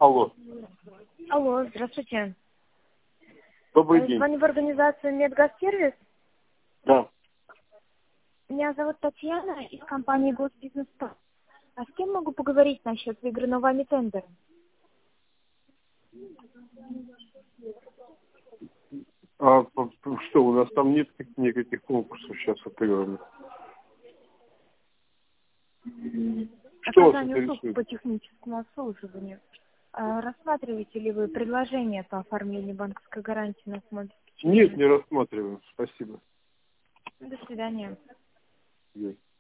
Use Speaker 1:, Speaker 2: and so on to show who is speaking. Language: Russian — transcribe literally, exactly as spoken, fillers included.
Speaker 1: Алло.
Speaker 2: Алло, здравствуйте.
Speaker 1: Добрый
Speaker 2: Я
Speaker 1: день.
Speaker 2: звоню в организацию Медгазсервис.
Speaker 1: Да.
Speaker 2: Меня зовут Татьяна из компании Госбизнес. А с кем могу поговорить насчет выигранного вами тендера?
Speaker 1: А п- п- что, у нас там нет никаких конкурсов сейчас отыграно? Что вас
Speaker 2: Оказание услуг
Speaker 1: интересует?
Speaker 2: по техническому обслуживанию. А рассматриваете ли вы предложение по оформлению банковской гарантии на смс-обеспечение?
Speaker 1: Нет, не рассматриваем. Спасибо.
Speaker 2: До свидания.
Speaker 1: Есть.